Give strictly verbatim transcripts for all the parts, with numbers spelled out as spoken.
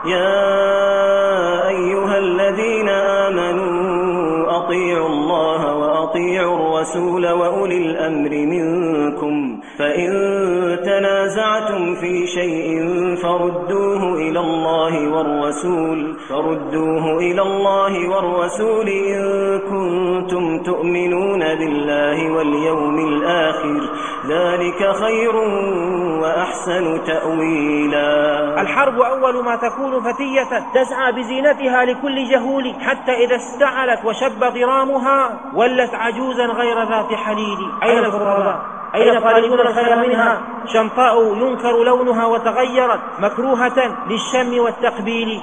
يا أيها الذين آمنوا أطيعوا الله وأطيعوا الرسول وأولي الأمر منكم فإن تنازعتم في شيء فردوه إلى الله والرسول فردوه إلى الله والرسول إن كنتم تؤمنون بالله واليوم الآخر ذلك خير وأحسن تأويلا. الحرب أول ما تكون فتية تسعى بزينتها لكل جهول، حتى إذا استعلت وشب ضرامها ولت عجوزا غير ذات حليل. أين الفرضاء؟ أين طالبون الخير منها؟ شمطاء ينكر لونها وتغيرت مكروهة للشم والتقبيل.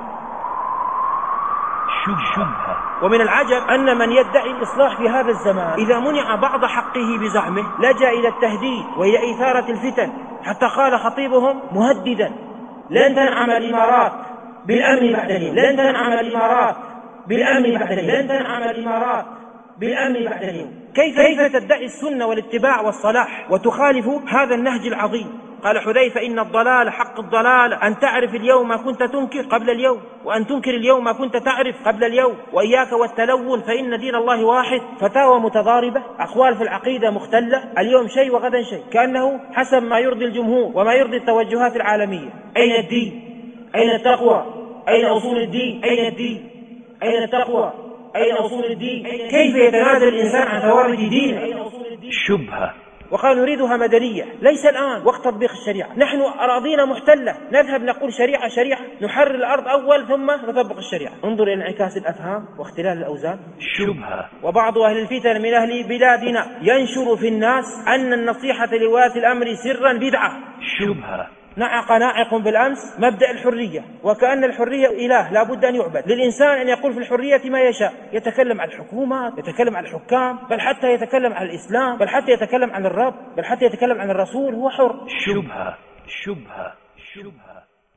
شبهة. ومن العجب أن من يدعي الإصلاح في هذا الزمان إذا منع بعض حقه بزعمه لجأ إلى التهديد وهي إثارة الفتن، حتى قال خطيبهم مهددا: لن تنعم الإمارات بالأمن بعد اليوم، لن تنعم الإمارات بالأمن بعد اليوم، لن تنعم الإمارات بالأمن بعد اليوم. كيف كيف تدعي السنة والاتباع والصلاح وتخالف هذا النهج العظيم؟ قال حذيفة: إن الضلال حق الضلال أن تعرف اليوم ما كنت تنكر قبل اليوم، وأن تنكر اليوم ما كنت تعرف قبل اليوم، وإياك والتلون فإن دين الله واحد. فتاوى متضاربة، أقوال في العقيدة مختلة، اليوم شيء وغدا شيء، كأنه حسب ما يرضي الجمهور وما يرضي التوجهات العالمية. أين الدين؟ أين التقوى؟ أين أصول الدين؟ أين الدين؟ أين التقوى؟ أين أصول الدين؟ كيف يتنازل الإنسان عن ثوابت دينه؟ شبهة. وقال نريدها مدنية، ليس الآن وقت تطبيق الشريعة. نحن أراضينا محتلة، نذهب نقول شريعة شريعة، نحرر الأرض أول ثم نطبق الشريعة. انظر إلى انعكاس الأفهام واختلال الأوزان. شبهة. وبعض أهل الفتن من أهل بلادنا ينشر في الناس أن النصيحة لولاة الأمر سرا بدعة. شبهة. نعق ناعق بالأمس مبدأ الحرية، وكأن الحرية إله لا بد أن يعبد. للإنسان أن يقول في الحرية ما يشاء، يتكلم عن الحكومات، يتكلم عن الحكام، بل حتى يتكلم عن الإسلام، بل حتى يتكلم عن الرب، بل حتى يتكلم عن الرسول، هو حر. شبهة. شبهة. شبهة.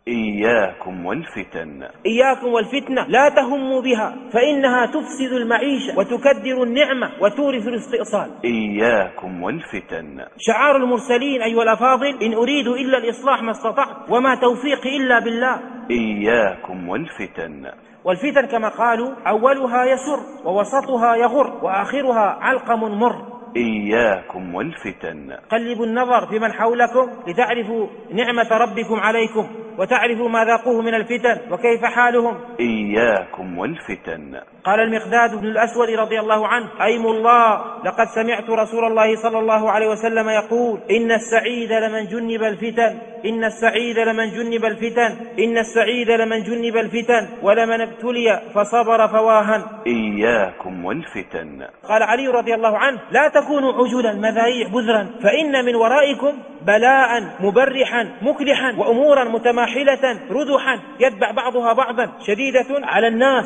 إياكم والفتن. إياكم والفتنة لا تهموا بها، فإنها تفسد المعيشة وتكدر النعمة وتورث الاستئصال. إياكم والفتن. شعار المرسلين أيها الأفاضل: إن أريد إلا الإصلاح ما استطعت وما توفيقي إلا بالله. إياكم والفتن. والفتن كما قالوا أولها يسر ووسطها يغر وآخرها علقم مر. إياكم والفتن. قلبوا النظر في من حولكم لتعرفوا نعمة ربكم عليكم وتعرفوا ما ذاقوه من الفتن وكيف حالهم. إياكم والفتن. قال المقداد بن الأسود رضي الله عنه: أيم الله لقد سمعت رسول الله صلى الله عليه وسلم يقول: إن السعيد لمن جنب الفتن، إن السعيد لمن جنب الفتن، إن السعيد لمن جنب الفتن، ولمن ابتلي فصبر فواهن. إياكم والفتن. قال علي رضي الله عنه: لا تكونوا عجلا مذايع بذرا، فإن من ورائكم بلاء مبرحا مكلحا وأمورا متماحلة ردحا يتبع بعضها بعضا شديدة على الناس.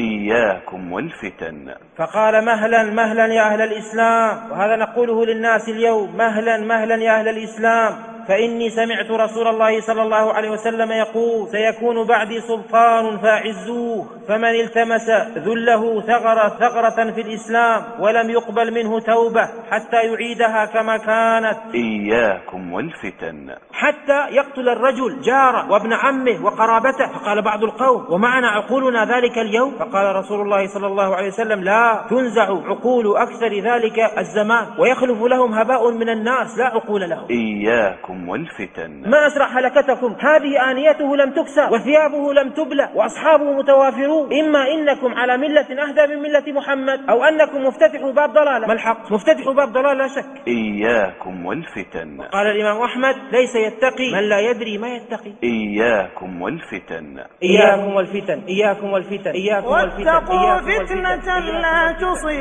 إياكم والفتن. فقال: مهلا مهلا يا أهل الإسلام، وهذا نقوله للناس اليوم: مهلا مهلا يا أهل الإسلام، فإني سمعت رسول الله صلى الله عليه وسلم يقول: سيكون بعدي سلطان فاعزوه، فمن التمس ذله ثغر ثغرة في الإسلام ولم يقبل منه توبة حتى يعيدها كما كانت. إياكم والفتن. حتى يقتل الرجل جاره وابن عمه وقرابته. فقال بعض القوم: ومعنا عقولنا ذلك اليوم؟ فقال رسول الله صلى الله عليه وسلم: لا تنزع عقول أكثر ذلك الزمان ويخلف لهم هباء من الناس لا عقول لهم. إياكم والفتن. ما أسرع هلكتكم، هذه آنيته لم تكسى وثيابه لم تبلى وأصحابه متوافرون، إما إنكم على ملة أهدى من ملة محمد أو أنكم مفتتحوا باب ضلالة. ما الحق؟ مفتتحوا باب ضلالة لا شك. إياكم والفتن. قال الإمام أحمد: ليس يتقي من لا يدري ما يتقي. إياكم والفتن. إياكم والفتن. إياكم والفتن. إياكم والفتن. واتقوا فتنة لا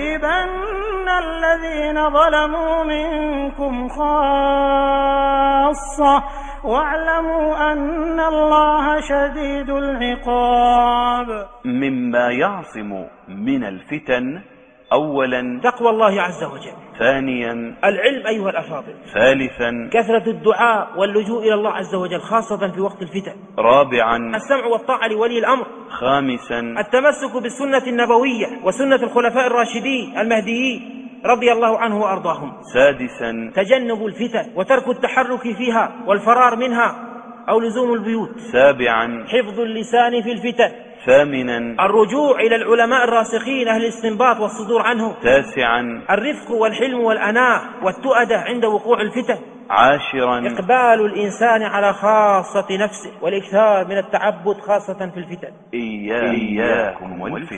تصيبن الذين ظلموا منكم خاصة واعلموا أن الله شديد العقاب. مما يعصم من الفتن: أولا تقوى الله عز وجل، ثانيا العلم أيها الأفاضل، ثالثا كثرة الدعاء واللجوء إلى الله عز وجل خاصة في وقت الفتن، رابعا السمع والطاعة لولي الأمر، خامسا التمسك بالسنة النبوية وسنة الخلفاء الراشدين المهديين رضي الله عنه وأرضاهم، سادسا تجنب الفتن وترك التحرك فيها والفرار منها، أو لزوم البيوت. سابعا حفظ اللسان في الفتن. ثامنا الرجوع إلى العلماء الراسخين أهل الاستنباط والصدور عنهم. تاسعا الرفق والحلم والأناة والتؤدة عند وقوع الفتن. عاشرا إقبال الإنسان على خاصة نفسه والإكثار من التعبد خاصة في الفتن. إياكم والفتن.